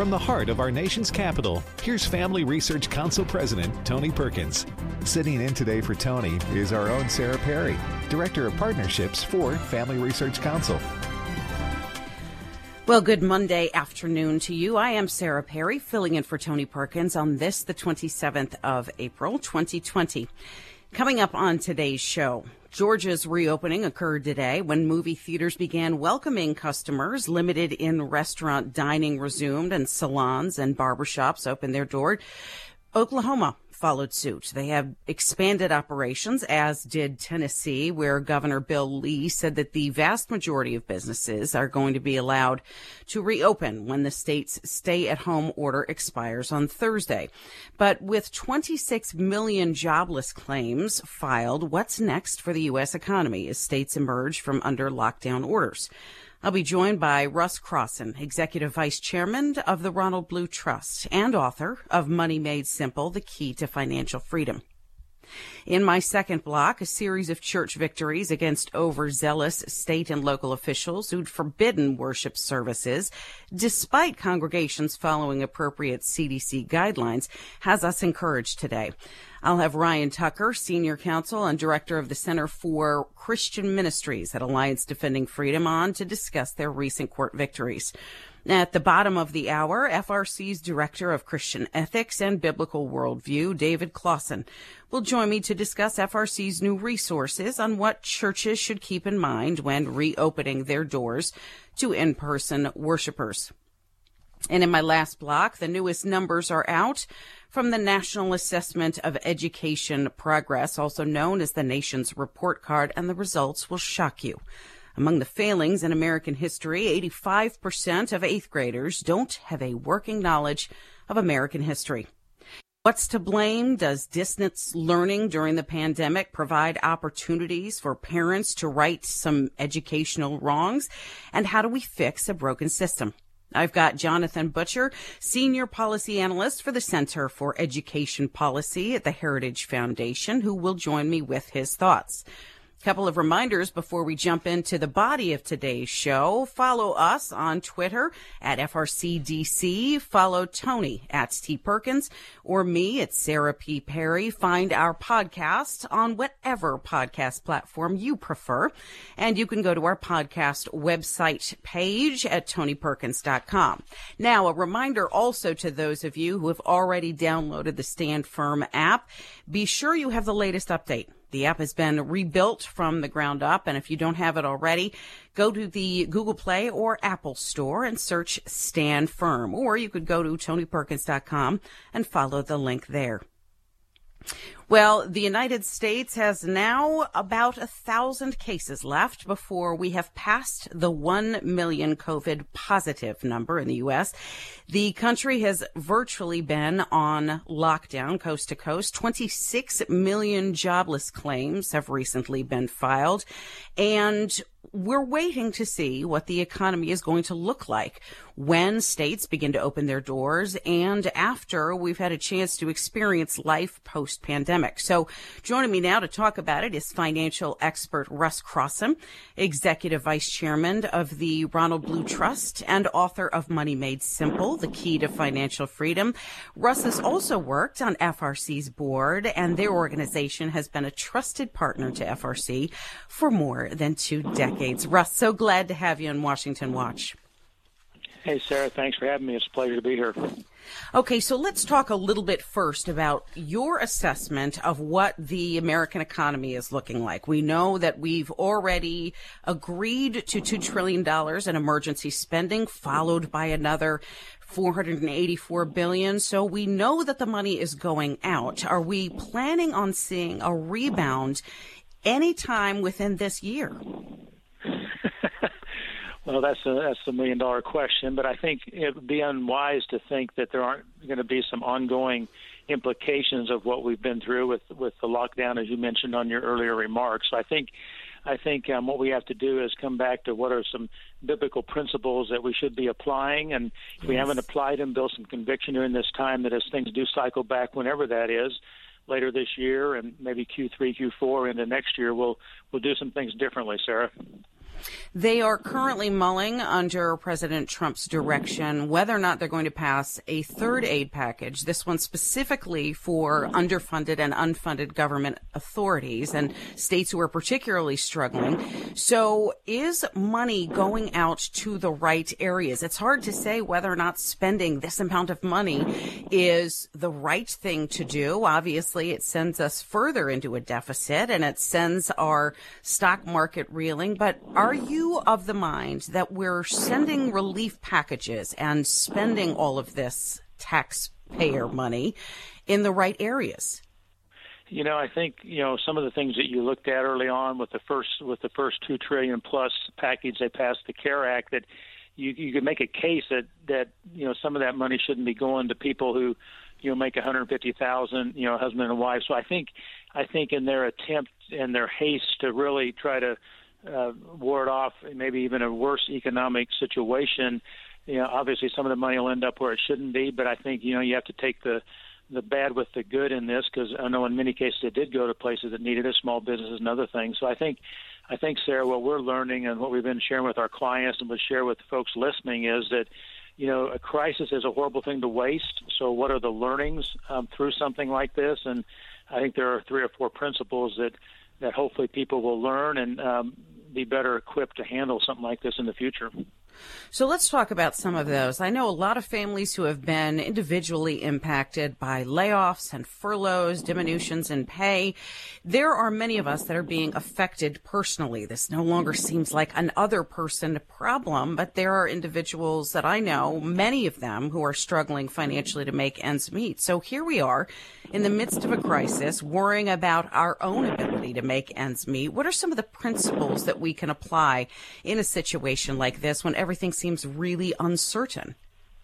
from the heart of our nation's capital, here's Family Research Council President Tony Perkins. Sitting in today for Tony is our own Sarah Perry, Director of Partnerships for Family Research Council. Well, good Monday afternoon to you. I am Sarah Perry, filling in for Tony Perkins on this, the 27th of April, 2020. Coming up on today's show, Georgia's reopening occurred today when movie theaters began welcoming customers. Limited in-restaurant dining resumed and salons and barbershops opened their door. Oklahoma followed suit. They have expanded operations, as did Tennessee, where Governor Bill Lee said that the vast majority of businesses are going to be allowed to reopen when the state's stay-at-home order expires on Thursday. But with 26 million jobless claims filed, what's next for the U.S. economy as states emerge from under lockdown orders? I'll be joined by Russ Crossan, Executive Vice Chairman of the Ronald Blue Trust and author of Money Made Simple, The Key to Financial Freedom. In my second block, a series of church victories against overzealous state and local officials who'd forbidden worship services, despite congregations following appropriate CDC guidelines, has us encouraged today. I'll have Ryan Tucker, Senior Counsel and Director of the Center for Christian Ministries at Alliance Defending Freedom, on to discuss their recent court victories. At the bottom of the hour, FRC's Director of Christian Ethics and Biblical Worldview, David Clausen, will join me to discuss FRC's new resources on what churches should keep in mind when reopening their doors to in-person worshipers. And in my last block, the newest numbers are out from the National Assessment of Education Progress, also known as the nation's report card, and the results will shock you. Among the failings in American history, 85% of eighth graders don't have a working knowledge of American history. What's to blame? Does distance learning during the pandemic provide opportunities for parents to right some educational wrongs? And how do we fix a broken system? I've got Jonathan Butcher, Senior Policy Analyst for the Center for Education Policy at the Heritage Foundation, who will join me with his thoughts. Couple of reminders before we jump into the body of today's show. Follow us on Twitter at FRCDC. Follow Tony at T. Perkins or me at Sarah P. Perry. Find our podcast on whatever podcast platform you prefer. And you can go to our podcast website page at TonyPerkins.com. Now, a reminder also to those of you who have already downloaded the Stand Firm app, be sure you have the latest update. The app has been rebuilt from the ground up, and if you don't have it already, go to the Google Play or Apple Store and search Stand Firm, or you could go to TonyPerkins.com and follow the link there. Well, the United States has now about 1,000 cases left before we have passed the 1 million COVID positive number in the U.S. The country has virtually been on lockdown coast to coast. 26 million jobless claims have recently been filed, and we're waiting to see what the economy is going to look like when states begin to open their doors and after we've had a chance to experience life post-pandemic. So joining me now to talk about it is financial expert Russ Crossan, Executive Vice Chairman of the Ronald Blue Trust and author of Money Made Simple, The Key to Financial Freedom. Russ has also worked on FRC's board, and their organization has been a trusted partner to FRC for more than 2 decades. Russ, so glad to have you on Washington Watch. Hey, Sarah, thanks for having me. It's a pleasure to be here. Okay, so let's talk a little bit first about your assessment of what the American economy is looking like. We know that we've already agreed to $2 trillion in emergency spending, followed by another $484 billion. So we know that the money is going out. Are we planning on seeing a rebound anytime within this year? Well, that's the million-dollar question, but I think it would be unwise to think that there aren't going to be some ongoing implications of what we've been through with the lockdown, as you mentioned on your earlier remarks. So I think what we have to do is come back to what are some biblical principles that we should be applying, and if we haven't applied them, build some conviction during this time that as things do cycle back, whenever that is, later this year and maybe Q3, Q4 into next year, we'll do some things differently, Sarah. They are currently mulling under President Trump's direction whether or not they're going to pass a third aid package, this one specifically for underfunded and unfunded government authorities and states who are particularly struggling. So is money going out to the right areas? It's hard to say whether or not spending this amount of money is the right thing to do. Obviously, it sends us further into a deficit and it sends our stock market reeling. But are you of the mind that we're sending relief packages and spending all of this taxpayer money in the right areas? I think, some of the things that you looked at early on with the first $2 trillion plus package they passed, the CARE Act, that you could make a case that some of that money shouldn't be going to people who make $150,000, husband and wife. So I think in their attempt and their haste to really try to ward off maybe even a worse economic situation, obviously some of the money will end up where it shouldn't be. But I think you have to take the bad with the good in this, because I know in many cases it did go to places that needed it, small businesses and other things. So I think, Sarah, what we're learning and what we've been sharing with our clients and we'll share with folks listening is that, a crisis is a horrible thing to waste. So what are the learnings through something like this? And I think there are 3 or 4 principles that hopefully people will learn and be better equipped to handle something like this in the future. So let's talk about some of those. I know a lot of families who have been individually impacted by layoffs and furloughs, diminutions in pay. There are many of us that are being affected personally. This no longer seems like an other person problem, but there are individuals that I know, many of them, who are struggling financially to make ends meet. So here we are in the midst of a crisis, worrying about our own ability to make ends meet. What are some of the principles that we can apply in a situation like this when everything seems really uncertain?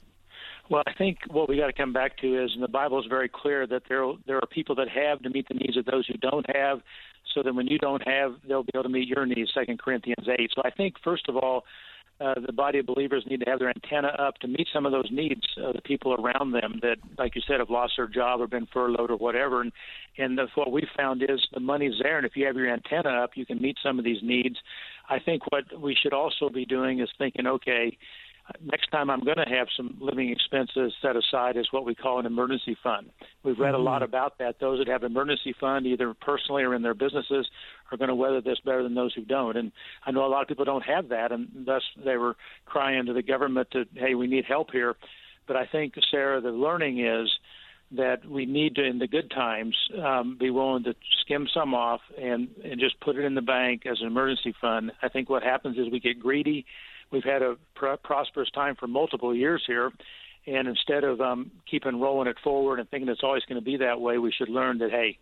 Well, I think what we got to come back to is, and the Bible is very clear, that there are people that have to meet the needs of those who don't have, so that when you don't have, they'll be able to meet your needs, 2 Corinthians 8. So I think, first of all, the body of believers need to have their antenna up to meet some of those needs of the people around them that, like you said, have lost their job or been furloughed or whatever. And what we found is the money's there, and if you have your antenna up, you can meet some of these needs. I think what we should also be doing is thinking, okay, next time I'm going to have some living expenses set aside is what we call an emergency fund. We've read a lot about that. Those that have an emergency fund, either personally or in their businesses, are going to weather this better than those who don't. And I know a lot of people don't have that, and thus they were crying to the government that, hey, we need help here. But I think, Sarah, the learning is that we need to, in the good times, be willing to skim some off and just put it in the bank as an emergency fund. I think what happens is we get greedy. We've had a prosperous time for multiple years here, and instead of keeping rolling it forward and thinking it's always going to be that way, we should learn that, hey,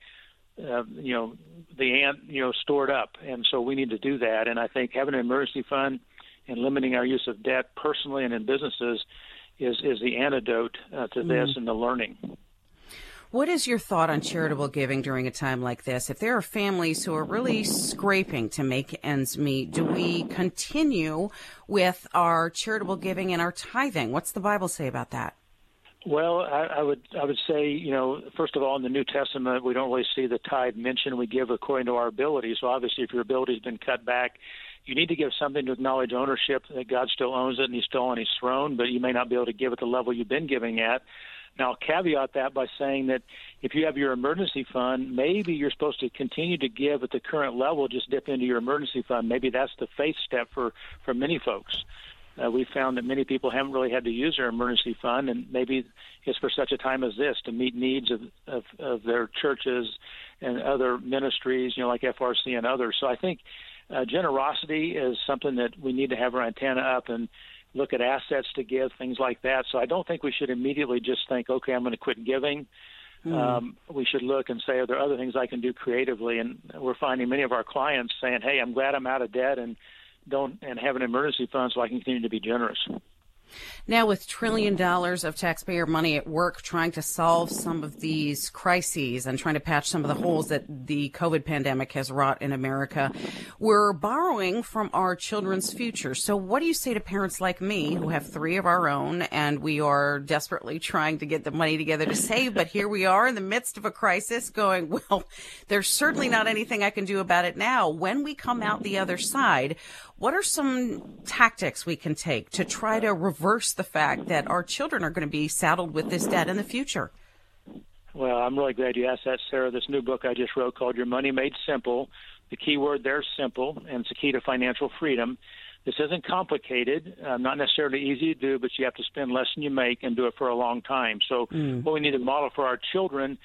the ant, stored up, and so we need to do that. And I think having an emergency fund and limiting our use of debt personally and in businesses is the antidote to this and the learning. What is your thought on charitable giving during a time like this? If there are families who are really scraping to make ends meet, do we continue with our charitable giving and our tithing? What's the Bible say about that? Well, I would say, first of all, in the New Testament, we don't really see the tithe mentioned. We give according to our ability. So obviously, if your ability has been cut back, you need to give something to acknowledge ownership, that God still owns it and he's still on his throne, but you may not be able to give at the level you've been giving at. Now, I'll caveat that by saying that if you have your emergency fund, maybe you're supposed to continue to give at the current level, just dip into your emergency fund. Maybe that's the faith step for many folks. We found that many people haven't really had to use their emergency fund, and maybe it's for such a time as this to meet needs of their churches and other ministries, like FRC and others. So I think generosity is something that we need to have our antenna up and look at assets to give, things like that. So I don't think we should immediately just think, okay, I'm going to quit giving. We should look and say, are there other things I can do creatively? And we're finding many of our clients saying, hey, I'm glad I'm out of debt and have an emergency fund so I can continue to be generous. Now, with $1 trillion of taxpayer money at work trying to solve some of these crises and trying to patch some of the holes that the COVID pandemic has wrought in America, we're borrowing from our children's future. So what do you say to parents like me who have 3 of our own and we are desperately trying to get the money together to save, but here we are in the midst of a crisis going, well, there's certainly not anything I can do about it now. When we come out the other side, what are some tactics we can take to try to reverse the fact that our children are going to be saddled with this debt in the future? Well, I'm really glad you asked that, Sarah. This new book I just wrote called Your Money Made Simple. The key word there is simple, and it's the key to financial freedom. This isn't complicated, not necessarily easy to do, but you have to spend less than you make and do it for a long time. So what we need to model for our children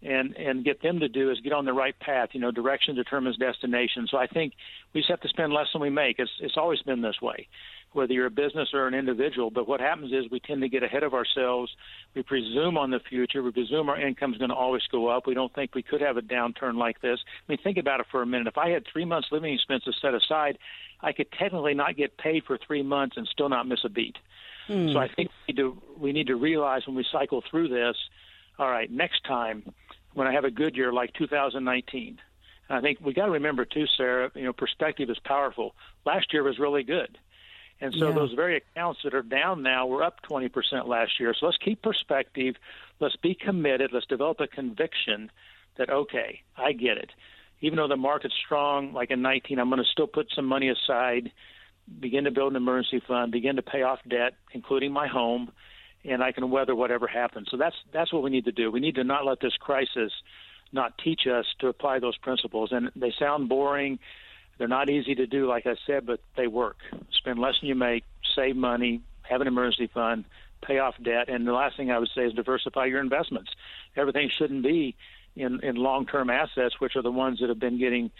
and get them to do is get on the right path. You know, direction determines destination. So I think we just have to spend less than we make. It's always been this way, whether you're a business or an individual. But what happens is we tend to get ahead of ourselves. We presume on the future. We presume our income is going to always go up. We don't think we could have a downturn like this. I mean, think about it for a minute. If I had 3 months living expenses set aside, I could technically not get paid for 3 months and still not miss a beat. So I think we need to realize when we cycle through this, all right, next time when I have a good year like 2019, and I think we got to remember too, Sarah, you know, perspective is powerful. Last year was really good. And so those very accounts that are down now were up 20% last year. So let's keep perspective. Let's be committed. Let's develop a conviction that, okay, I get it. Even though the market's strong, like in 19, I'm going to still put some money aside, begin to build an emergency fund, begin to pay off debt, including my home, and I can weather whatever happens. So that's what we need to do. We need to not let this crisis not teach us to apply those principles. And they sound boring. They're not easy to do, like I said, but they work. Spend less than you make, save money, have an emergency fund, pay off debt. And the last thing I would say is diversify your investments. Everything shouldn't be in long-term assets, which are the ones that have been getting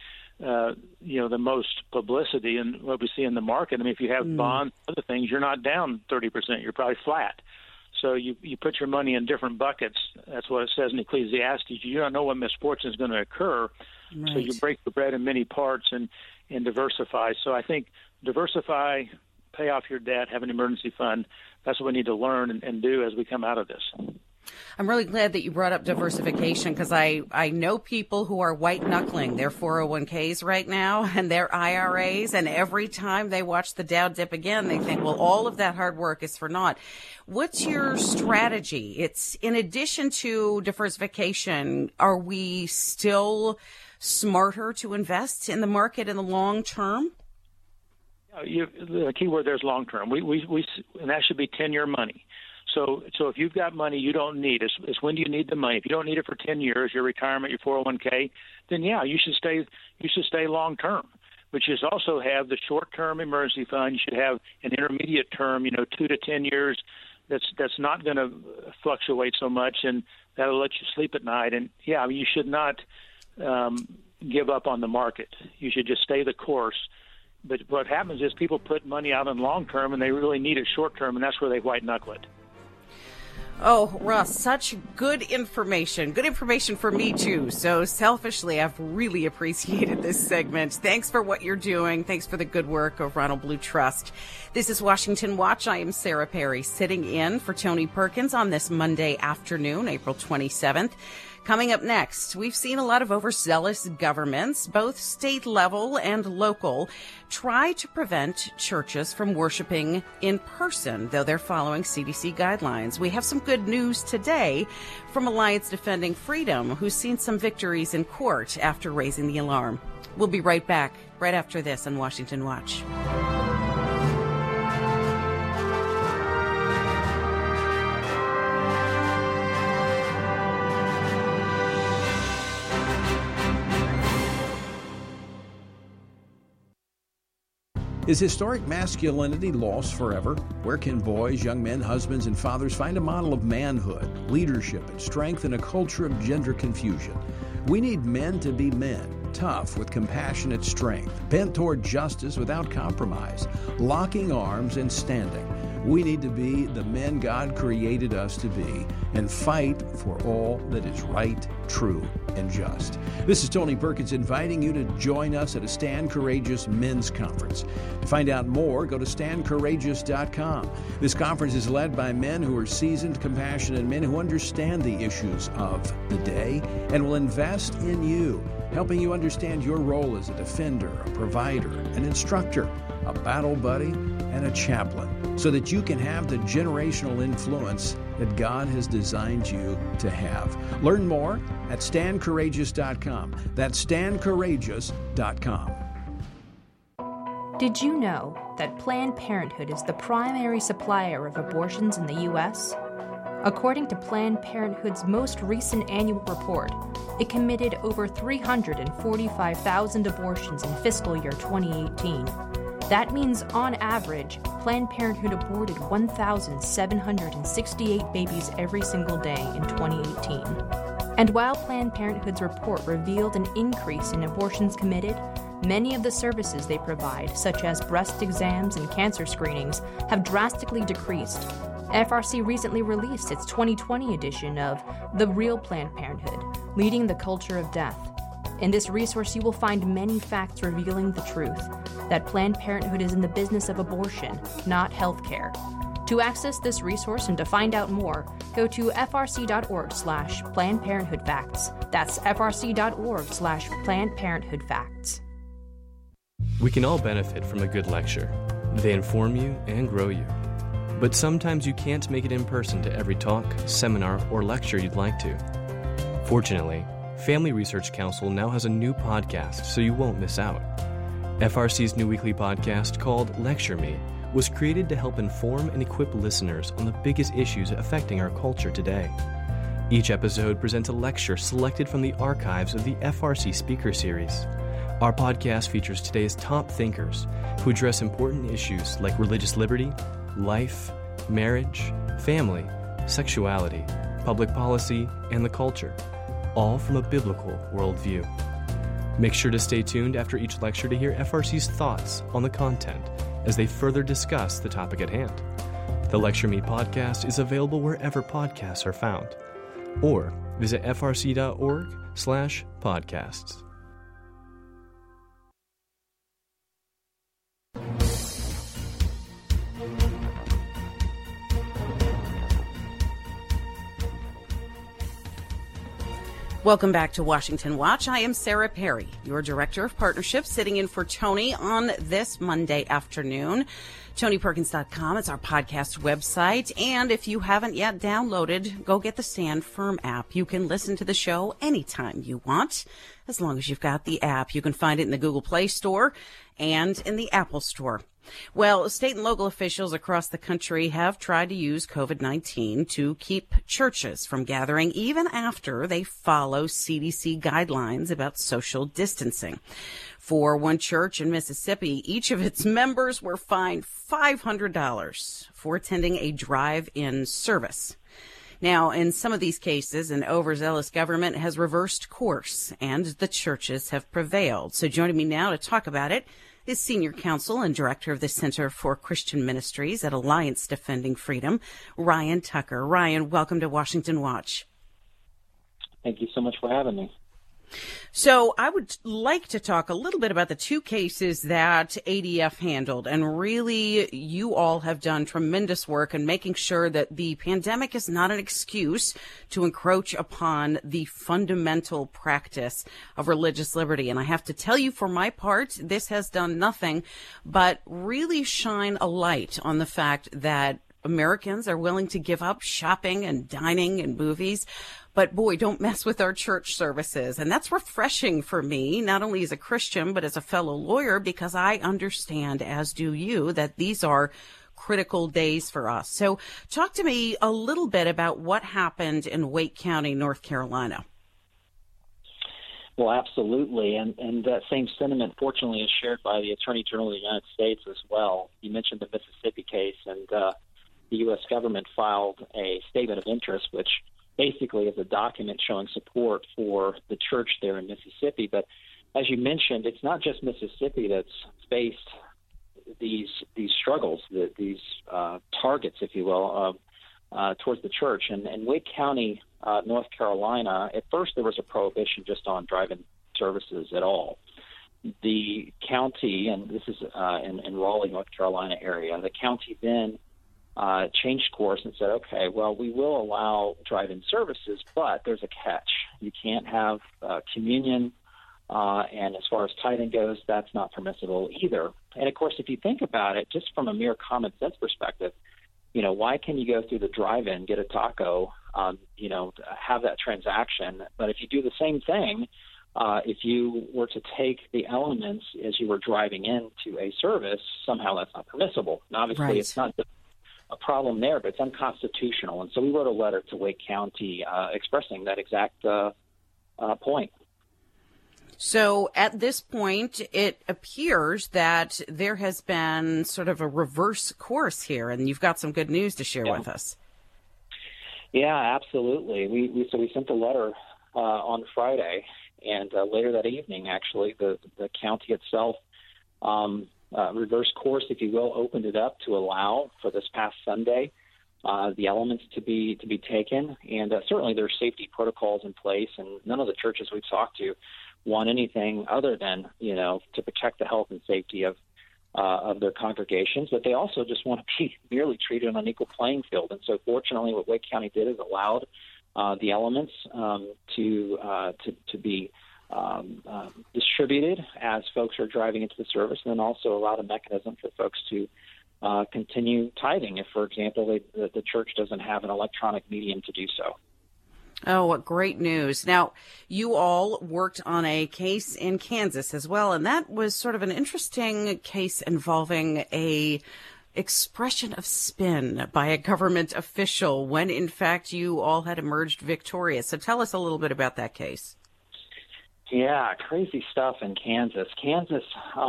the most publicity and what we see in the market. I mean, if you have bonds, other things, you're not down 30%. You're probably flat. So you put your money in different buckets. That's what it says in Ecclesiastes. You don't know what misfortune is going to occur. Right. So you break the bread in many parts and diversify. So I think diversify, pay off your debt, have an emergency fund. That's what we need to learn and do as we come out of this. I'm really glad that you brought up diversification because I know people who are white-knuckling their 401ks right now and their IRAs, and every time they watch the Dow dip again, they think, well, all of that hard work is for naught. What's your strategy? It's in addition to diversification, are we still smarter to invest in the market in the long term? The key word there is long term. And that should be 10-year money. So if you've got money you don't need, it's when do you need the money? If you don't need it for 10 years, your retirement, your 401k, then you should stay long term. But you should also have the short term emergency fund. You should have an intermediate term, 2 to 10 years. That's not going to fluctuate so much, and that'll let you sleep at night. And you should not give up on the market. You should just stay the course. But what happens is people put money out in long term, and they really need it short term, and that's where they white knuckle it. Oh, Russ, such good information. Good information for me, too. So selfishly, I've really appreciated this segment. Thanks for what you're doing. Thanks for the good work of Ronald Blue Trust. This is Washington Watch. I am Sarah Perry, sitting in for Tony Perkins on this Monday afternoon, April 27th. Coming up next, we've seen a lot of overzealous governments, both state level and local, try to prevent churches from worshiping in person, though they're following CDC guidelines. We have some good news today from Alliance Defending Freedom, who's seen some victories in court after raising the alarm. We'll be right back right after this on Washington Watch. Is historic masculinity lost forever? Where can boys, young men, husbands, and fathers find a model of manhood, leadership, and strength in a culture of gender confusion? We need men to be men, tough with compassionate strength, bent toward justice without compromise, locking arms and standing. We need to be the men God created us to be and fight for all that is right, true, and just. This is Tony Perkins inviting you to join us at a Stand Courageous Men's Conference. To find out more, go to standcourageous.com. This conference is led by men who are seasoned, compassionate men who understand the issues of the day and will invest in you, helping you understand your role as a defender, a provider, an instructor, a battle buddy, and a chaplain, so that you can have the generational influence that God has designed you to have. Learn more at standcourageous.com. That's standcourageous.com. Did you know that Planned Parenthood is the primary supplier of abortions in the U.S.? According to Planned Parenthood's most recent annual report, it committed over 345,000 abortions in fiscal year 2018. That means, on average, Planned Parenthood aborted 1,768 babies every single day in 2018. And while Planned Parenthood's report revealed an increase in abortions committed, many of the services they provide, such as breast exams and cancer screenings, have drastically decreased. FRC recently released its 2020 edition of The Real Planned Parenthood, Leading the Culture of Death. In this resource, you will find many facts revealing the truth, that Planned Parenthood is in the business of abortion, not healthcare. To access this resource and to find out more, go to frc.org/Planned Parenthood Facts. That's frc.org/Planned Parenthood Facts. We can all benefit from a good lecture. They inform you and grow you. But sometimes you can't make it in person to every talk, seminar, or lecture you'd like to. Fortunately, Family Research Council now has a new podcast, so you won't miss out. FRC's new weekly podcast, called Lecture Me, was created to help inform and equip listeners on the biggest issues affecting our culture today. Each episode presents a lecture selected from the archives of the FRC Speaker Series. Our podcast features today's top thinkers who address important issues like religious liberty, life, marriage, family, sexuality, public policy, and the culture, all from a biblical worldview. Make sure to stay tuned after each lecture to hear FRC's thoughts on the content as they further discuss the topic at hand. The Lecture Me podcast is available wherever podcasts are found, or visit frc.org/podcasts. Welcome back to Washington Watch. I am Sarah Perry, your Director of Partnerships, sitting in for Tony on this Monday afternoon. TonyPerkins.com is our podcast website. And if you haven't yet downloaded, go get the Stand Firm app. You can listen to the show anytime you want, as long as you've got the app. You can find it in the Google Play Store and in the Apple Store. Well, state and local officials across the country have tried to use COVID-19 to keep churches from gathering even after they follow CDC guidelines about social distancing. For one church in Mississippi, each of its members were fined $500 for attending a drive-in service. Now, in some of these cases, an overzealous government has reversed course, and the churches have prevailed. So joining me now to talk about it is Senior Counsel and Director of the Center for Christian Ministries at Alliance Defending Freedom, Ryan Tucker. Ryan, welcome to Washington Watch. Thank you so much for having me. So I would like to talk a little bit about the two cases that ADF handled. And really, you all have done tremendous work in making sure that the pandemic is not an excuse to encroach upon the fundamental practice of religious liberty. And I have to tell you, for my part, this has done nothing but really shine a light on the fact that Americans are willing to give up shopping and dining and movies. But boy, don't mess with our church services. And that's refreshing for me, not only as a Christian, but as a fellow lawyer, because I understand, as do you, that these are critical days for us. So talk to me a little bit about what happened in Wake County, North Carolina. Well, absolutely. And that same sentiment, fortunately, is shared by the Attorney General of the United States as well. You mentioned the Mississippi case, and the U.S. government filed a statement of interest, which basically is a document showing support for the church there in Mississippi. But as you mentioned, it's not just Mississippi that's faced these struggles, these targets, if you will, towards the church. And in Wake County, North Carolina, at first there was a prohibition just on drive-in services at all. The county, and this is in Raleigh, North Carolina area, the county then changed course and said, okay, well, we will allow drive-in services, but there's a catch. You can't have communion, and as far as tithing goes, that's not permissible either. And, of course, if you think about it, just from a mere common sense perspective, why can you go through the drive-in, get a taco, have that transaction, but if you do the same thing, if you were to take the elements as you were driving into a service, somehow that's not permissible. And obviously, It's not a problem there, but it's unconstitutional. And so we wrote a letter to Wake County expressing that exact point. So at this point, it appears that there has been sort of a reverse course here, and you've got some good news to share with us. Yeah, absolutely. We sent a letter on Friday, and later that evening, actually, the county itself reverse course, if you will, opened it up to allow for this past Sunday the elements to be taken. And certainly there's safety protocols in place, and none of the churches we've talked to want anything other than, to protect the health and safety of their congregations, but they also just want to be merely treated on an equal playing field. And so fortunately what Wake County did is allowed the elements to be distributed as folks are driving into the service, and then also allowed a mechanism for folks to continue tithing if, for example, the church doesn't have an electronic medium to do so. Oh, what great news. Now, you all worked on a case in Kansas as well, and that was sort of an interesting case involving a expression of spin by a government official when, in fact, you all had emerged victorious. So tell us a little bit about that case. Yeah, crazy stuff in Kansas. Kansas,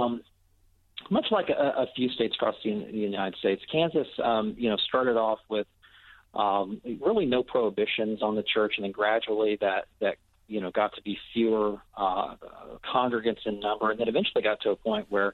much like a few states across the United States, Kansas, started off with really no prohibitions on the church, and then gradually that got to be fewer congregants in number, and then eventually got to a point where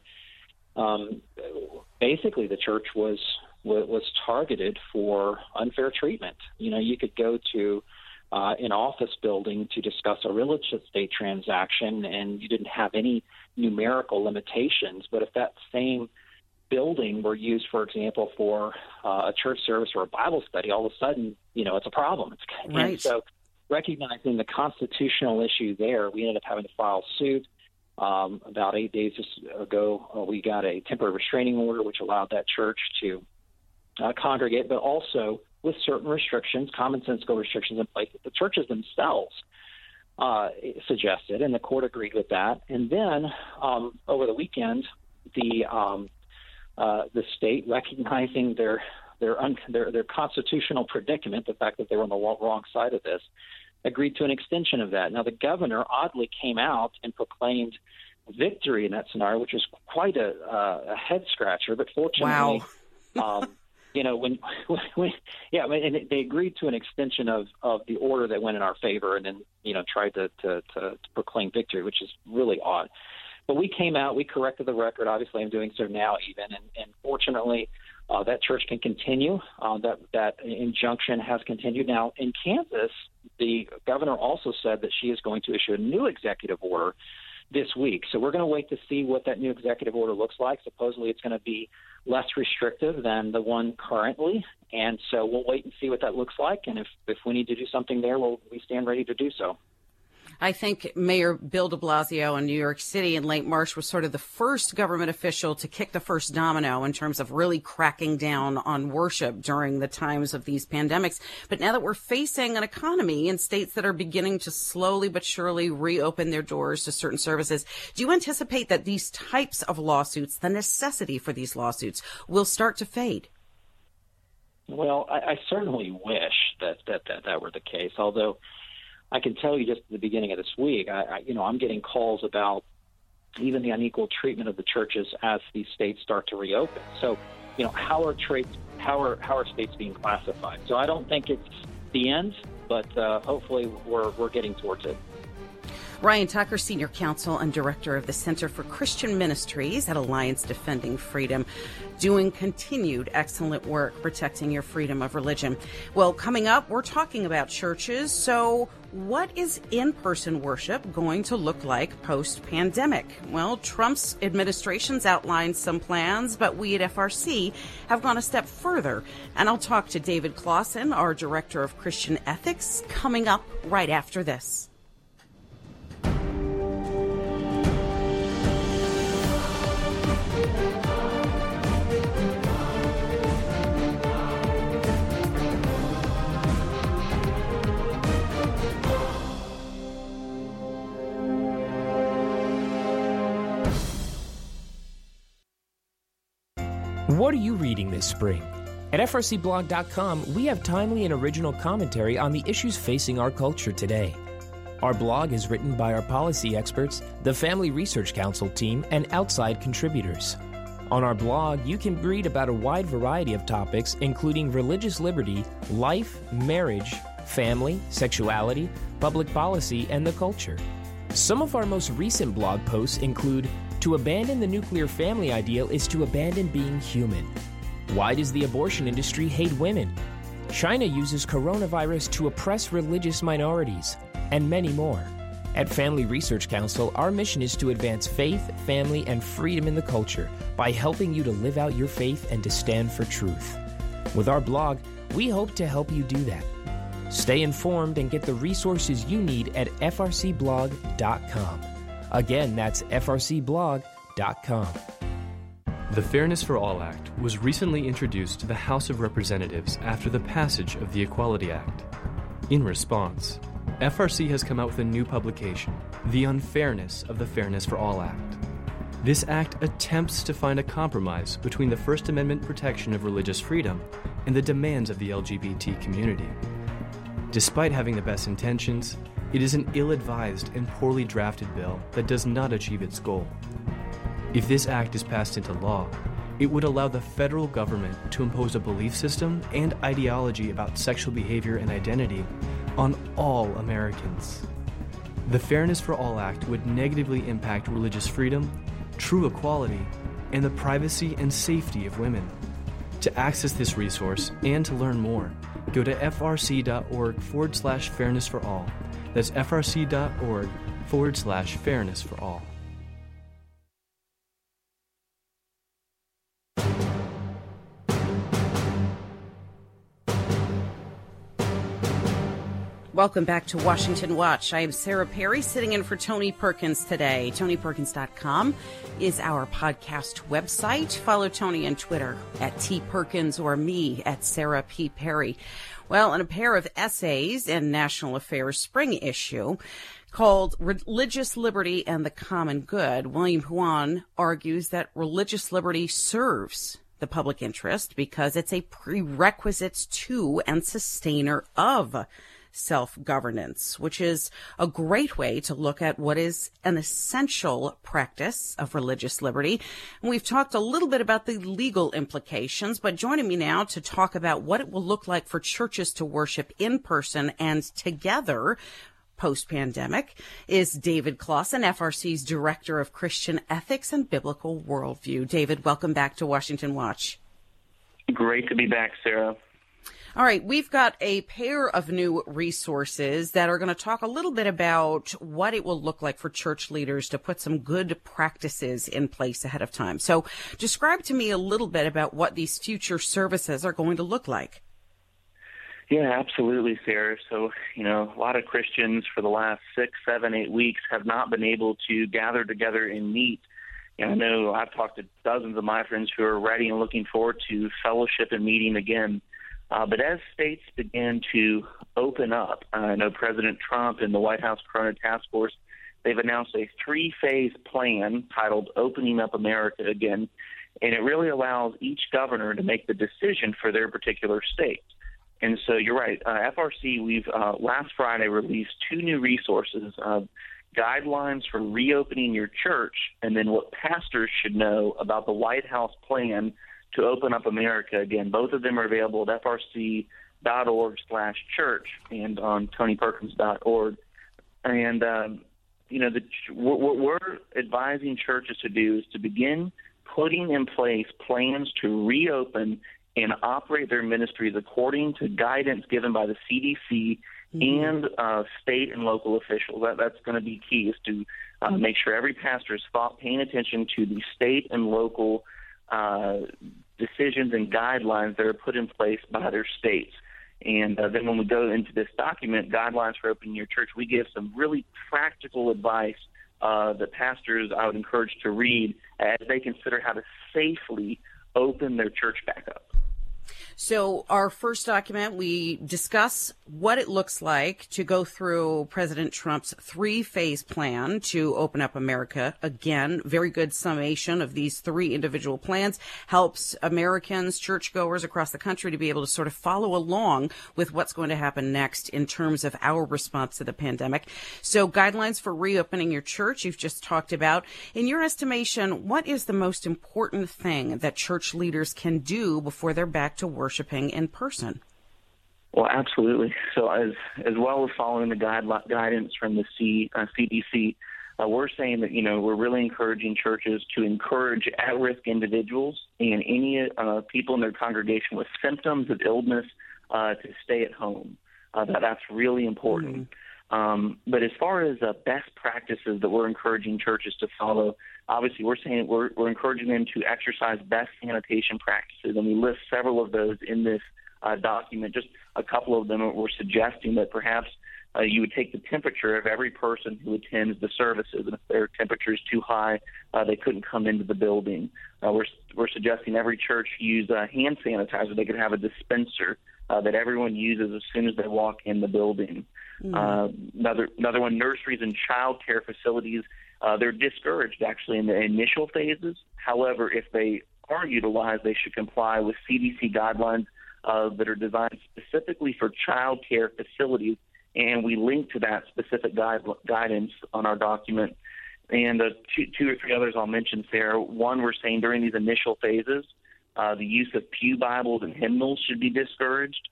basically the church was targeted for unfair treatment. You could go to an office building to discuss a real estate transaction, and you didn't have any numerical limitations, but if that same building were used, for example, for a church service or a Bible study, all of a sudden, it's a problem. Right. And so recognizing the constitutional issue there, we ended up having to file suit. About 8 days ago, we got a temporary restraining order, which allowed that church to congregate, but also with certain restrictions, commonsensical restrictions in place that the churches themselves suggested, and the court agreed with that. And then over the weekend, the state, recognizing their constitutional predicament, the fact that they were on the wrong side of this, agreed to an extension of that. Now, the governor oddly came out and proclaimed victory in that scenario, which was quite a head scratcher. But fortunately, wow. And they agreed to an extension of the order that went in our favor, and then tried to proclaim victory, which is really odd. But we came out, we corrected the record. Obviously, I'm doing so now even, and fortunately, that church can continue. That injunction has continued. Now, in Kansas, the governor also said that she is going to issue a new executive order this week. So we're going to wait to see what that new executive order looks like. Supposedly, it's going to be less restrictive than the one currently, and so we'll wait and see what that looks like. And if we need to do something there, we stand ready to do so. I think Mayor Bill de Blasio in New York City in late March was sort of the first government official to kick the first domino in terms of really cracking down on worship during the times of these pandemics. But now that we're facing an economy in states that are beginning to slowly but surely reopen their doors to certain services, do you anticipate that these types of lawsuits, the necessity for these lawsuits, will start to fade? Well, I certainly wish that were the case, although I can tell you just at the beginning of this week, I'm getting calls about even the unequal treatment of the churches as these states start to reopen. So, how are states being classified? So I don't think it's the end, but hopefully we're getting towards it. Ryan Tucker, Senior Counsel and Director of the Center for Christian Ministries at Alliance Defending Freedom, doing continued excellent work protecting your freedom of religion. Well, coming up, we're talking about churches. So what is in-person worship going to look like post-pandemic? Well, Trump's administration's outlined some plans, but we at FRC have gone a step further. And I'll talk to David Clausen, our Director of Christian Ethics, coming up right after this. What are you reading this spring? At frcblog.com, we have timely and original commentary on the issues facing our culture today. Our blog is written by our policy experts, the Family Research Council team, and outside contributors. On our blog, you can read about a wide variety of topics, including religious liberty, life, marriage, family, sexuality, public policy, and the culture. Some of our most recent blog posts include "To abandon the nuclear family ideal is to abandon being human." Why does the abortion industry hate women? China uses coronavirus to oppress religious minorities, and many more. At Family Research Council, our mission is to advance faith, family, and freedom in the culture by helping you to live out your faith and to stand for truth. With our blog, we hope to help you do that. Stay informed and get the resources you need at frcblog.com. Again, that's frcblog.com. The Fairness for All Act was recently introduced to the House of Representatives after the passage of the Equality Act. In response, FRC has come out with a new publication, The Unfairness of the Fairness for All Act. This act attempts to find a compromise between the First Amendment protection of religious freedom and the demands of the LGBT community. Despite having the best intentions, it is an ill-advised and poorly drafted bill that does not achieve its goal. If this act is passed into law, it would allow the federal government to impose a belief system and ideology about sexual behavior and identity on all Americans. The Fairness for All Act would negatively impact religious freedom, true equality, and the privacy and safety of women. To access this resource and to learn more, go to frc.org/fairness for all. That's frc.org/fairness for all. Welcome back to Washington Watch. I am Sarah Perry, sitting in for Tony Perkins today. TonyPerkins.com is our podcast website. Follow Tony on Twitter at @TPerkins or me at Sarah P. Perry. Well, in a pair of essays in National Affairs spring issue called Religious Liberty and the Common Good, William Huon argues that religious liberty serves the public interest because it's a prerequisite to and sustainer of self-governance, which is a great way to look at what is an essential practice of religious liberty. And we've talked a little bit about the legal implications, but joining me now to talk about what it will look like for churches to worship in person and together post-pandemic is David Clausen, FRC's Director of Christian Ethics and Biblical Worldview. David, welcome back to Washington Watch. Great to be back, Sarah. All right, we've got a pair of new resources that are going to talk a little bit about what it will look like for church leaders to put some good practices in place ahead of time. So describe to me a little bit about what these future services are going to look like. Yeah, absolutely, Sarah. So, a lot of Christians for the last 6, 7, 8 weeks have not been able to gather together and meet. And I know I've talked to dozens of my friends who are ready and looking forward to fellowship and meeting again. But as states begin to open up, I know President Trump and the White House Corona Task Force, they've announced a 3-phase plan titled Opening Up America Again, and it really allows each governor to make the decision for their particular state. And so you're right, FRC, we've last Friday released 2 new resources, guidelines for reopening your church, and then what pastors should know about the White House plan to open up America again. Both of them are available at frc.org/church and on tonyperkins.org. And what we're advising churches to do is to begin putting in place plans to reopen and operate their ministries according to guidance given by the CDC and state and local officials. That's going to be key, is to make sure every pastor is paying attention to the state and local decisions and guidelines that are put in place by their states. And then when we go into this document, Guidelines for Opening Your Church, we give some really practical advice that pastors I would encourage to read as they consider how to safely open their church back up. So our first document, we discuss what it looks like to go through President Trump's 3-phase plan to open up America. Again, very good summation of these 3 individual plans. Helps Americans, churchgoers across the country to be able to sort of follow along with what's going to happen next in terms of our response to the pandemic. So Guidelines for Reopening Your Church, you've just talked about. In your estimation, what is the most important thing that church leaders can do before they're back to worshiping in person? Well, absolutely. So as well as following the guidance from the CDC, we're saying that, we're really encouraging churches to encourage at-risk individuals and any people in their congregation with symptoms of illness to stay at home. That's really important. But as far as best practices that we're encouraging churches to follow, obviously we're saying we're encouraging them to exercise best sanitation practices, and we list several of those in this document. Just a couple of them, we're suggesting that perhaps you would take the temperature of every person who attends the services, and if their temperature is too high, they couldn't come into the building. We're suggesting every church use hand sanitizer. They could have a dispenser that everyone uses as soon as they walk in the building. Another one, nurseries and child care facilities, they're discouraged actually in the initial phases. However, if they are utilized, they should comply with CDC guidelines that are designed specifically for child care facilities, and we link to that specific guidance on our document. And two or three others I'll mention, Sarah. One, we're saying during these initial phases, the use of pew Bibles and hymnals should be discouraged.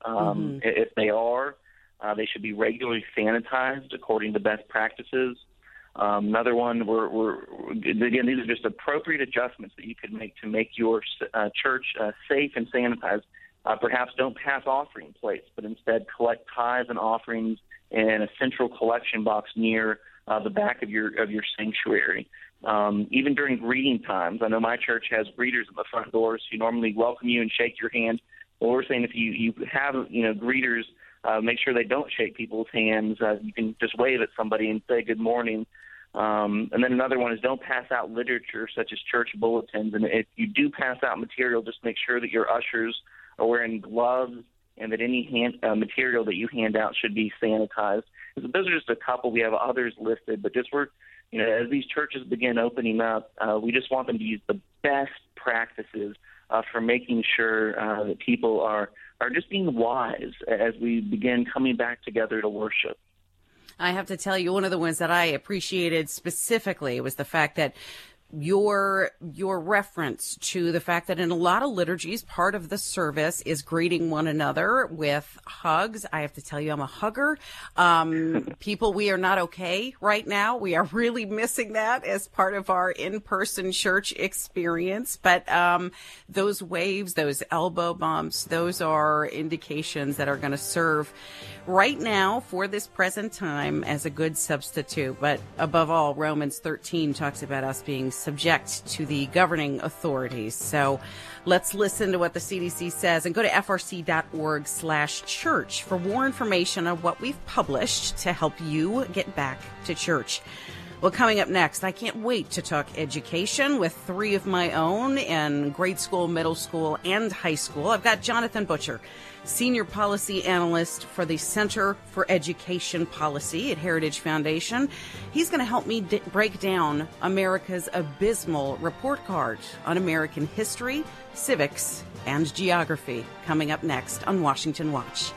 If they are, they should be regularly sanitized according to best practices. Another one, again, these are just appropriate adjustments that you could make to make your church safe and sanitized. Perhaps don't pass offering plates, but instead collect tithes and offerings in a central collection box near the back of your sanctuary. Even during greeting times, I know my church has greeters at the front doors who normally welcome you and shake your hand. Well, we're saying if you have greeters, make sure they don't shake people's hands. You can just wave at somebody and say good morning. And then another one is don't pass out literature such as church bulletins. And if you do pass out material, just make sure that your ushers are wearing gloves and that any material that you hand out should be sanitized. So those are just a couple. We have others listed, but just as these churches begin opening up, we just want them to use the best practices for making sure that people are just being wise as we begin coming back together to worship. I have to tell you, one of the ones that I appreciated specifically was the fact that your reference to the fact that in a lot of liturgies, part of the service is greeting one another with hugs. I have to tell you, I'm a hugger. People, we are not okay right now. We are really missing that as part of our in-person church experience. But those waves, those elbow bumps, those are indications that are going to serve right now for this present time as a good substitute. But above all, Romans 13 talks about us being subject to the governing authorities. So let's listen to what the CDC says and go to frc.org/church for more information on what we've published to help you get back to church. Well, coming up next, I can't wait to talk education with 3 of my own in grade school, middle school, and high school. I've got Jonathan Butcher, Senior Policy Analyst for the Center for Education Policy at Heritage Foundation. He's going to help me break down America's abysmal report card on American history, civics, and geography. Coming up next on Washington Watch.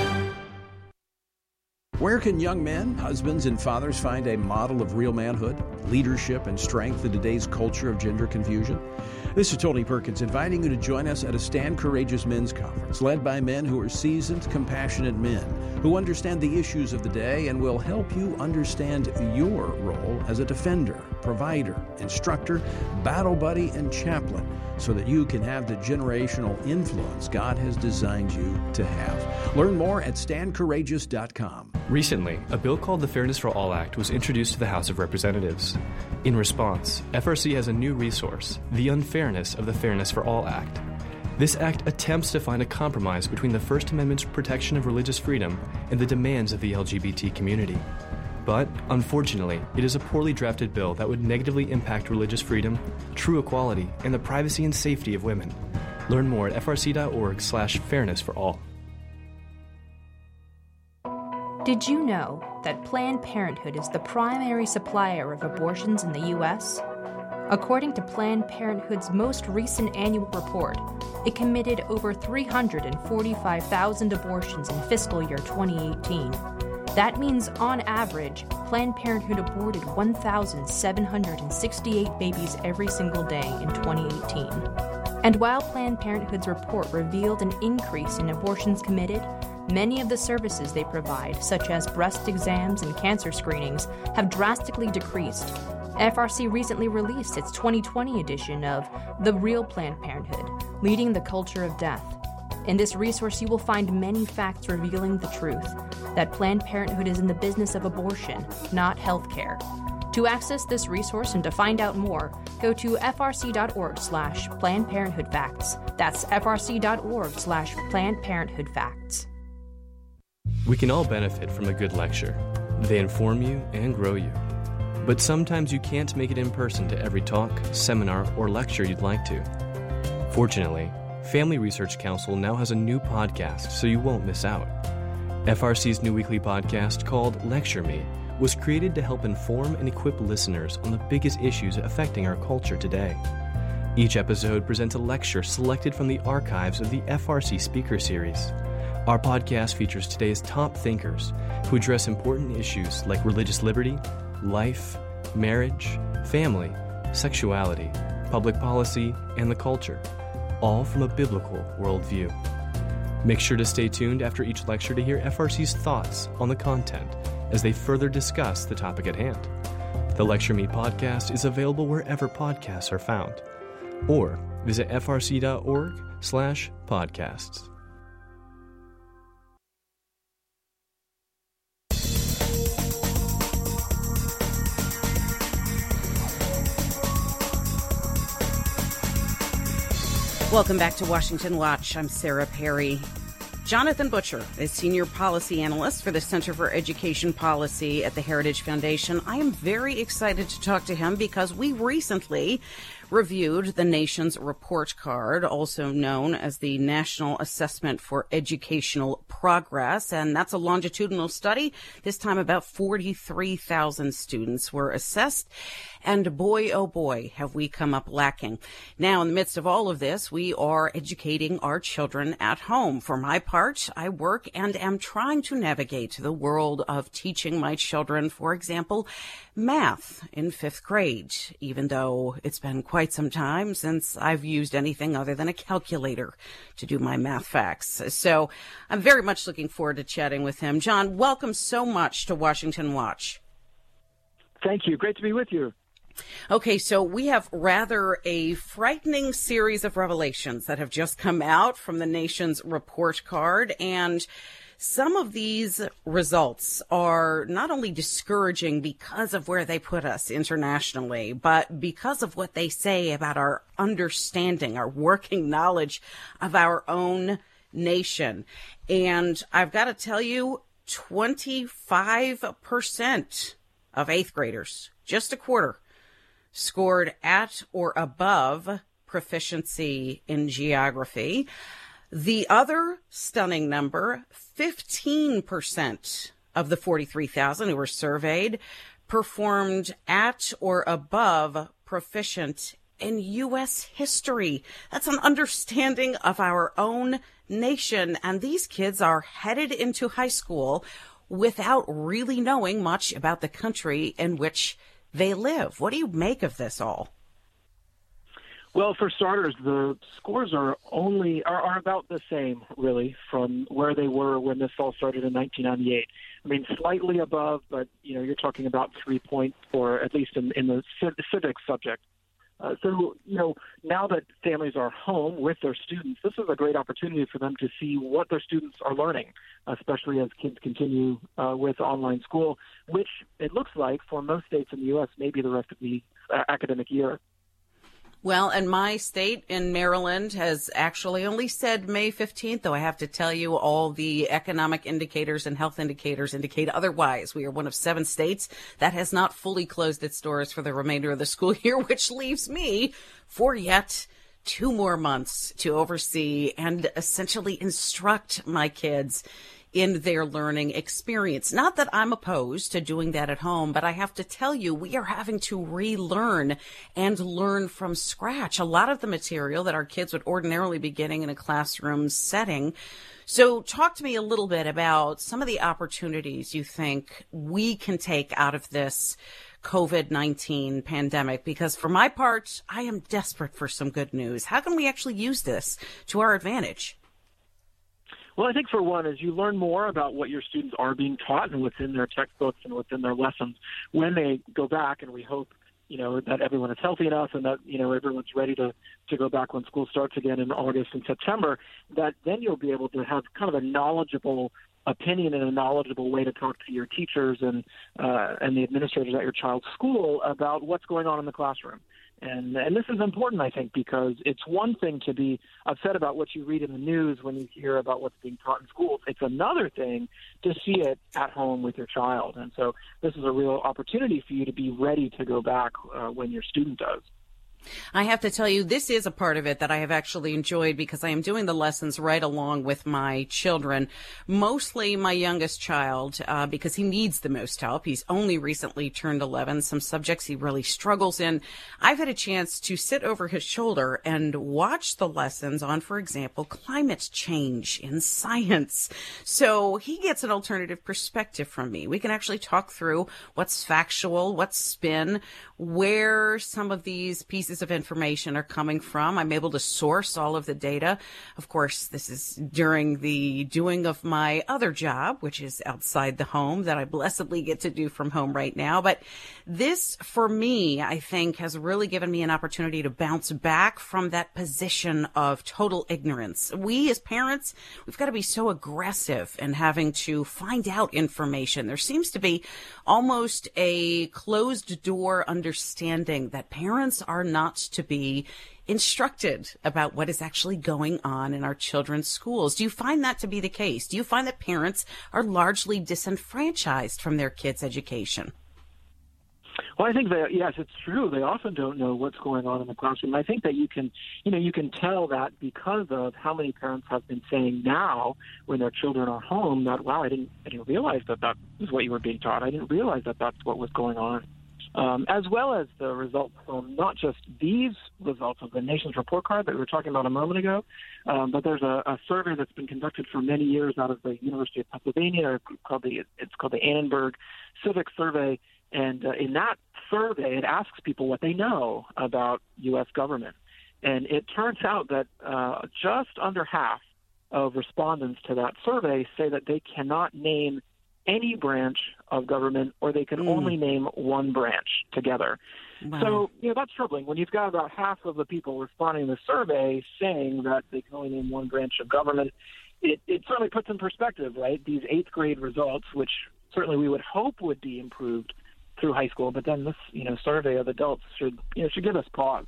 Where can young men, husbands, and fathers find a model of real manhood? leadership, and strength in today's culture of gender confusion? This is Tony Perkins inviting you to join us at a Stand Courageous Men's Conference led by men who are seasoned, compassionate men who understand the issues of the day and will help you understand your role as a defender, provider, instructor, battle buddy, and chaplain so that you can have the generational influence God has designed you to have. Learn more at standcourageous.com. Recently, a bill called the Fairness for All Act was introduced to the House of Representatives. In response, FRC has a new resource, the Unfairness of the Fairness for All Act. This act attempts to find a compromise between the First Amendment's protection of religious freedom and the demands of the LGBT community. But, unfortunately, it is a poorly drafted bill that would negatively impact religious freedom, true equality, and the privacy and safety of women. Learn more at frc.org/fairnessforall. Did you know that Planned Parenthood is the primary supplier of abortions in the U.S.? According to Planned Parenthood's most recent annual report, it committed over 345,000 abortions in fiscal year 2018. That means, on average, Planned Parenthood aborted 1,768 babies every single day in 2018. And while Planned Parenthood's report revealed an increase in abortions committed, many of the services they provide, such as breast exams and cancer screenings, have drastically decreased. FRC recently released its 2020 edition of The Real Planned Parenthood, Leading the Culture of Death. In this resource, you will find many facts revealing the truth, that Planned Parenthood is in the business of abortion, not health care. To access this resource and to find out more, go to frc.org/Planned Parenthood Facts. That's frc.org/Planned Parenthood Facts. We can all benefit from a good lecture. They inform you and grow you. But sometimes you can't make it in person to every talk, seminar, or lecture you'd like to. Fortunately, Family Research Council now has a new podcast, so you won't miss out. FRC's new weekly podcast, called Lecture Me, was created to help inform and equip listeners on the biggest issues affecting our culture today. Each episode presents a lecture selected from the archives of the FRC Speaker Series. Our podcast features today's top thinkers who address important issues like religious liberty, life, marriage, family, sexuality, public policy, and the culture, all from a biblical worldview. Make sure to stay tuned after each lecture to hear FRC's thoughts on the content as they further discuss the topic at hand. The Lecture Me podcast is available wherever podcasts are found, or visit frc.org/podcasts. Welcome back to Washington Watch. I'm Sarah Perry. Jonathan Butcher is Senior Policy Analyst for the Center for Education Policy at the Heritage Foundation. I am very excited to talk to him because we recently reviewed the nation's report card, also known as the National Assessment for Educational Progress, and that's a longitudinal study. This time about 43,000 students were assessed, and boy, oh boy, have we come up lacking. Now, in the midst of all of this, we are educating our children at home. For my part, I work and am trying to navigate the world of teaching my children, for example, math in 5th grade, even though it's been quite some time since I've used anything other than a calculator to do my math facts. So I'm very much looking forward to chatting with him. John, welcome so much to Washington Watch. Thank you. Great to be with you. Okay, so we have rather a frightening series of revelations that have just come out from the nation's report card, and some of these results are not only discouraging because of where they put us internationally, but because of what they say about our understanding, our working knowledge of our own nation. And I've got to tell you, 25% of 8th graders, just a quarter, scored at or above proficiency in geography. The other stunning number, 15% of the 43,000 who were surveyed performed at or above proficient in U.S. history. That's an understanding of our own nation. And these kids are headed into high school without really knowing much about the country in which they live. What do you make of this all? Well, for starters, the scores are about the same, really, from where they were when this all started in 1998. I mean, slightly above, but, you're talking about 3 points, or at least in the civics subject. So, now that families are home with their students, this is a great opportunity for them to see what their students are learning, especially as kids continue with online school, which it looks like for most states in the U.S. may be the rest of the academic year. Well, and my state in Maryland has actually only said May 15th, though I have to tell you all the economic indicators and health indicators indicate otherwise. We are one of 7 states that has not fully closed its doors for the remainder of the school year, which leaves me for yet 2 more months to oversee and essentially instruct my kids in their learning experience. Not that I'm opposed to doing that at home, but I have to tell you, we are having to relearn and learn from scratch a lot of the material that our kids would ordinarily be getting in a classroom setting. So talk to me a little bit about some of the opportunities you think we can take out of this COVID-19 pandemic, because for my part, I am desperate for some good news. How can we actually use this to our advantage? Well, I think for one, as you learn more about what your students are being taught and what's in their textbooks and what's in their lessons, when they go back, and we hope, that everyone is healthy enough and that, everyone's ready to go back when school starts again in August and September, that then you'll be able to have kind of a knowledgeable opinion and a knowledgeable way to talk to your teachers and the administrators at your child's school about what's going on in the classroom. And this is important, I think, because it's one thing to be upset about what you read in the news when you hear about what's being taught in schools. It's another thing to see it at home with your child. And so this is a real opportunity for you to be ready to go back when your student does. I have to tell you, this is a part of it that I have actually enjoyed because I am doing the lessons right along with my children, mostly my youngest child, because he needs the most help. He's only recently turned 11. Some subjects he really struggles in. I've had a chance to sit over his shoulder and watch the lessons on, for example, climate change in science. So he gets an alternative perspective from me. We can actually talk through what's factual, what's spin, where some of these pieces of information are coming from. I'm able to source all of the data. Of course, this is during the doing of my other job, which is outside the home, that I blessedly get to do from home right now. But this, for me, I think has really given me an opportunity to bounce back from that position of total ignorance. We as parents, we've got to be so aggressive in having to find out information. There seems to be almost a closed door understanding that parents are not to be instructed about what is actually going on in our children's schools. Do you find that to be the case? Do you find that parents are largely disenfranchised from their kids' education? Well, I think that, yes, it's true. They often don't know what's going on in the classroom. I think that you can tell that because of how many parents have been saying now when their children are home that, wow, I didn't realize that is what you were being taught. I didn't realize that that's what was going on. As well as the results from not just these results of the Nation's Report Card that we were talking about a moment ago, but there's a survey that's been conducted for many years out of the University of Pennsylvania. It's called the Annenberg Civic Survey, and in that survey, it asks people what they know about U.S. government. And it turns out that just under half of respondents to that survey say that they cannot name any branch of government, or they can only name one branch together. Wow. So, that's troubling. When you've got about half of the people responding to the survey saying that they can only name one branch of government, it certainly puts in perspective, right? These 8th grade results, which certainly we would hope would be improved through high school, but then this, survey of adults should give us pause.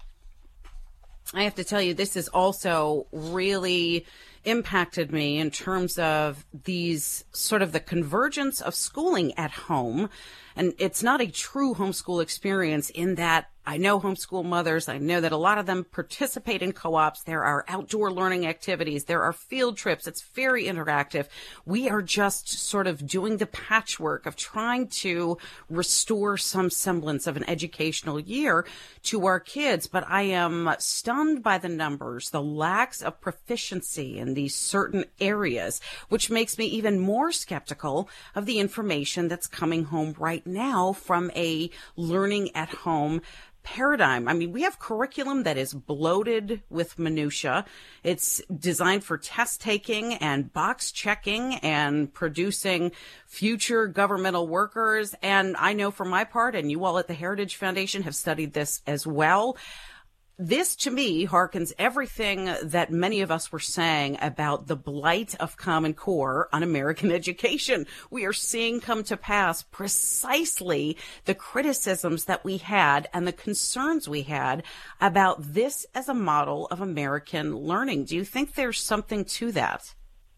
I have to tell you, this has also really impacted me in terms of these sort of the convergence of schooling at home. And it's not a true homeschool experience in that I know homeschool mothers. I know that a lot of them participate in co-ops. There are outdoor learning activities. There are field trips. It's very interactive. We are just sort of doing the patchwork of trying to restore some semblance of an educational year to our kids. But I am stunned by the numbers, the lacks of proficiency in these certain areas, which makes me even more skeptical of the information that's coming home right now from a learning at home paradigm. I mean, we have curriculum that is bloated with minutia. It's designed for test taking and box checking and producing future governmental workers. And I know for my part, and you all at the Heritage Foundation have studied this as well, this, to me, harkens everything that many of us were saying about the blight of Common Core on American education. We are seeing come to pass precisely the criticisms that we had and the concerns we had about this as a model of American learning. Do you think there's something to that?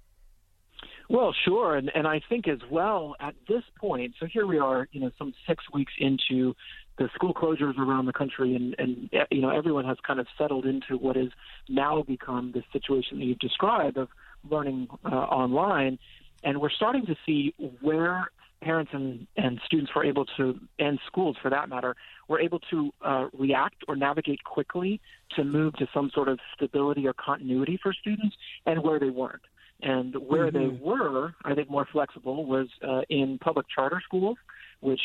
Well, sure. And I think as well at this point, so here we are, some 6 weeks into the school closures around the country, and everyone has kind of settled into what has now become the situation that you've described of learning online. And we're starting to see where parents and students were able to, and schools for that matter, were able to react or navigate quickly to move to some sort of stability or continuity for students, and where they weren't. And where they were, I think, more flexible was in public charter schools, which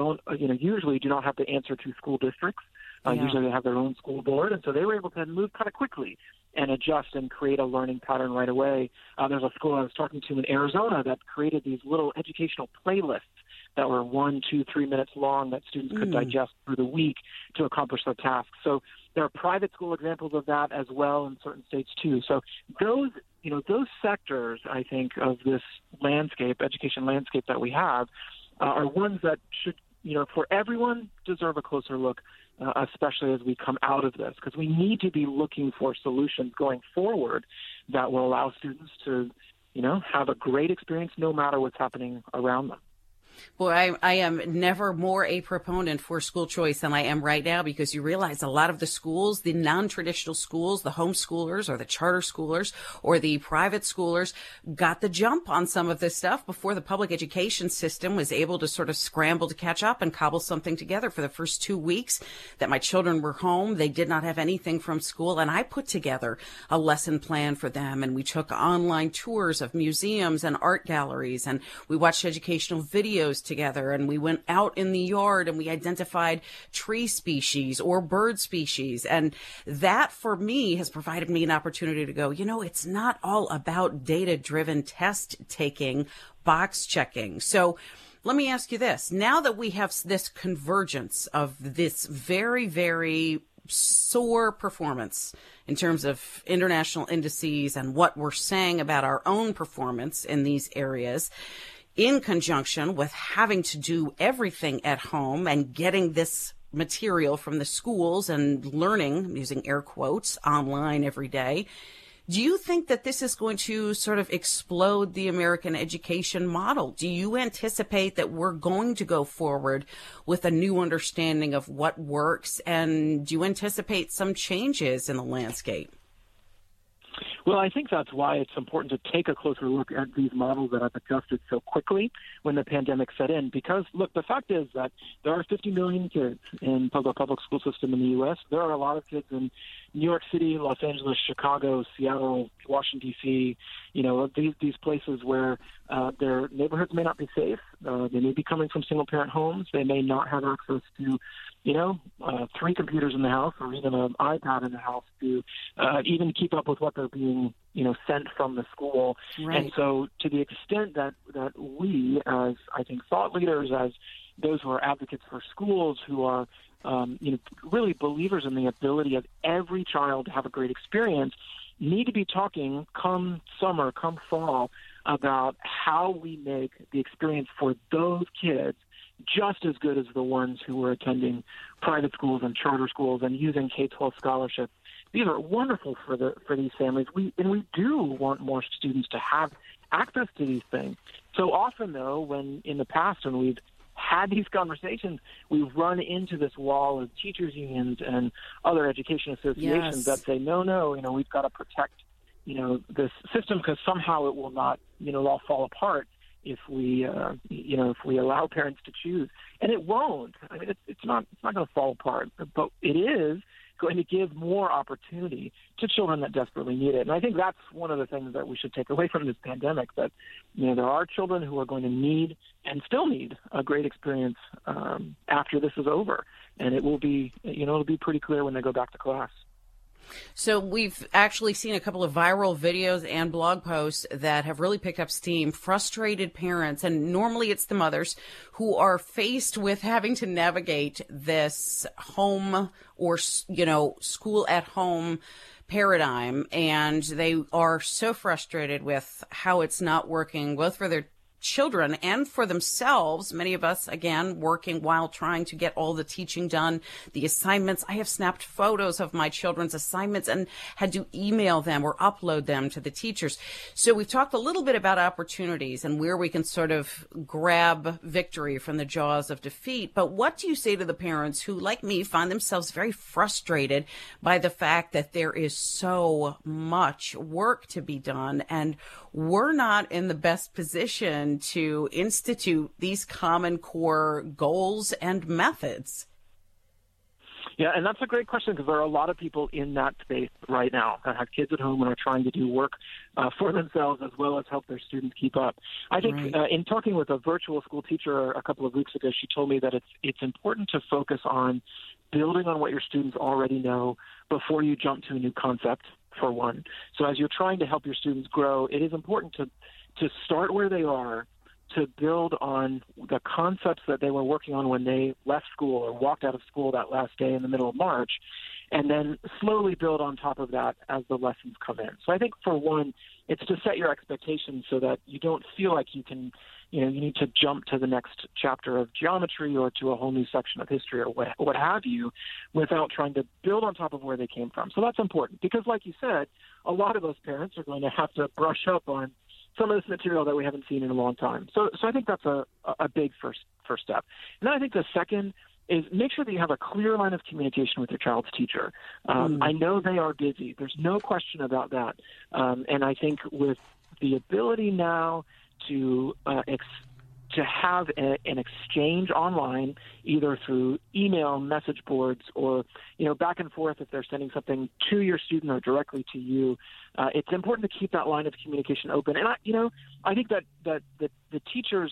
usually do not have to answer to school districts. Usually they have their own school board. And so they were able to move kind of quickly and adjust and create a learning pattern right away. There's a school I was talking to in Arizona that created these little educational playlists that were 1, 2, 3 minutes long that students could digest through the week to accomplish their tasks. So there are private school examples of that as well in certain states too. So those sectors, I think, of this landscape, education landscape that we have, are ones that should, for everyone, deserve a closer look, especially as we come out of this, because we need to be looking for solutions going forward that will allow students to, have a great experience no matter what's happening around them. Boy, I am never more a proponent for school choice than I am right now, because you realize a lot of the schools, the non-traditional schools, the homeschoolers or the charter schoolers or the private schoolers got the jump on some of this stuff before the public education system was able to sort of scramble to catch up and cobble something together. For the first 2 weeks that my children were home, they did not have anything from school, and I put together a lesson plan for them, and we took online tours of museums and art galleries, and we watched educational videos together, and we went out in the yard and we identified tree species or bird species. And that for me has provided me an opportunity to go, it's not all about data-driven test taking, box checking. So let me ask you this. Now that we have this convergence of this very, very sore performance in terms of international indices and what we're saying about our own performance in these areas, in conjunction with having to do everything at home and getting this material from the schools and learning, using air quotes, online every day, do you think that this is going to sort of explode the American education model? Do you anticipate that we're going to go forward with a new understanding of what works? And do you anticipate some changes in the landscape? Well, I think that's why it's important to take a closer look at these models that have adjusted so quickly when the pandemic set in. Because, look, the fact is that there are 50 million kids in the public school system in the U.S. There are a lot of kids in New York City, Los Angeles, Chicago, Seattle, Washington, D.C., these places where their neighborhoods may not be safe. They may be coming from single-parent homes. They may not have access to 3 computers in the house or even an iPad in the house to even keep up with what they're being, sent from the school. Right. And so to the extent that we, as I think thought leaders, as those who are advocates for schools, who are really believers in the ability of every child to have a great experience, need to be talking come summer, come fall, about how we make the experience for those kids just as good as the ones who were attending private schools and charter schools and using K-12 scholarships. These are wonderful for these families. We do want more students to have access to these things. So often, though, when in the past when we've had these conversations, we run into this wall of teachers unions and other education associations that say, no, we've got to protect, this system because somehow it will not, all fall apart if we, if we allow parents to choose. And it won't. I mean, it's not going to fall apart, but it is going to give more opportunity to children that desperately need it. And I think that's one of the things that we should take away from this pandemic, that, there are children who are going to need and still need a great experience after this is over. And it will be, it'll be pretty clear when they go back to class. So we've actually seen a couple of viral videos and blog posts that have really picked up steam. Frustrated parents, and normally it's the mothers, who are faced with having to navigate this home or, school at home paradigm. And they are so frustrated with how it's not working, both for their children and for themselves. Many of us, again, working while trying to get all the teaching done, the assignments. I have snapped photos of my children's assignments and had to email them or upload them to the teachers. So we've talked a little bit about opportunities and where we can sort of grab victory from the jaws of defeat. But what do you say to the parents who, like me, find themselves very frustrated by the fact that there is so much work to be done and we're not in the best position to institute these Common Core goals and methods? Yeah, and that's a great question because there are a lot of people in that space right now that have kids at home and are trying to do work for themselves as well as help their students keep up. I think in talking with a virtual school teacher a couple of weeks ago, she told me that it's important to focus on building on what your students already know before you jump to a new concept, for one. So as you're trying to help your students grow, it is important to start where they are, to build on the concepts that they were working on when they left school or walked out of school that last day in the middle of March, and then slowly build on top of that as the lessons come in. So I think, for one, it's to set your expectations so that you don't feel like you can, you need to jump to the next chapter of geometry or to a whole new section of history or what have you without trying to build on top of where they came from. So that's important because, like you said, a lot of those parents are going to have to brush up on some of this material that we haven't seen in a long time. So I think that's a big first step. And then I think the second is make sure that you have a clear line of communication with your child's teacher. I know they are busy. There's no question about that. And I think with the ability now to have an exchange online, either through email, message boards, or back and forth if they're sending something to your student or directly to you, it's important to keep that line of communication open. And I think that the teachers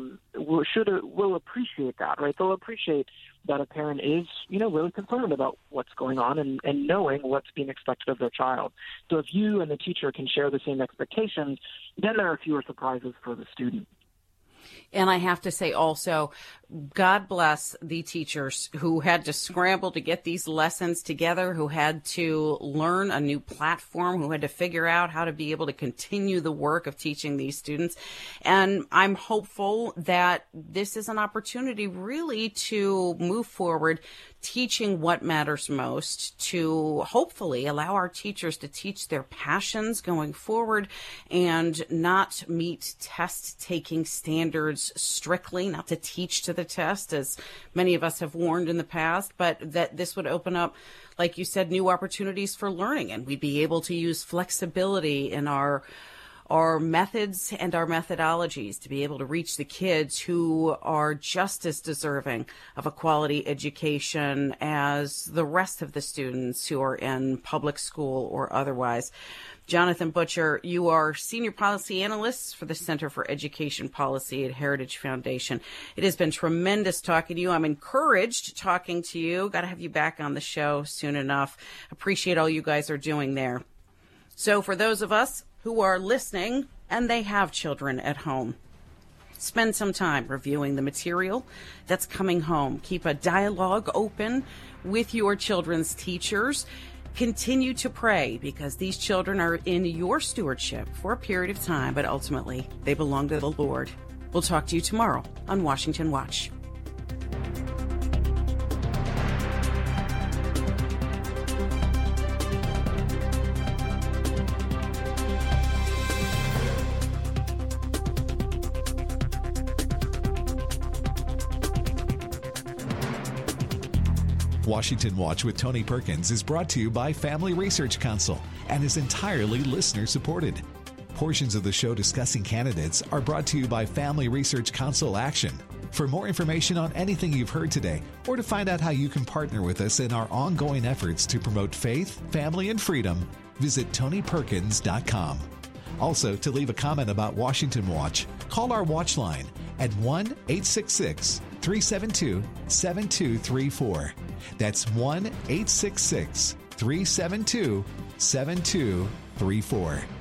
will appreciate that, right? They'll appreciate that a parent is really concerned about what's going on and knowing what's being expected of their child. So if you and the teacher can share the same expectations, then there are fewer surprises for the student. And I have to say also, God bless the teachers who had to scramble to get these lessons together, who had to learn a new platform, who had to figure out how to be able to continue the work of teaching these students. And I'm hopeful that this is an opportunity really to move forward, teaching what matters most, to hopefully allow our teachers to teach their passions going forward and not meet test-taking standards strictly, not to teach to the test, as many of us have warned in the past, but that this would open up, like you said, new opportunities for learning, and we'd be able to use flexibility in our methods and our methodologies to be able to reach the kids who are just as deserving of a quality education as the rest of the students who are in public school or otherwise. Jonathan Butcher, you are Senior Policy Analyst for the Center for Education Policy at Heritage Foundation. It has been tremendous talking to you. I'm encouraged talking to you. Got to have you back on the show soon enough. Appreciate all you guys are doing there. So for those of us who are listening and they have children at home, spend some time reviewing the material that's coming home. Keep a dialogue open with your children's teachers. Continue to pray because these children are in your stewardship for a period of time, but ultimately they belong to the Lord. We'll talk to you tomorrow on Washington Watch. Washington Watch with Tony Perkins is brought to you by Family Research Council and is entirely listener-supported. Portions of the show discussing candidates are brought to you by Family Research Council Action. For more information on anything you've heard today, or to find out how you can partner with us in our ongoing efforts to promote faith, family, and freedom, visit TonyPerkins.com. Also, to leave a comment about Washington Watch, call our watch line at 1-866-372-7234. That's 1-866-372-7234.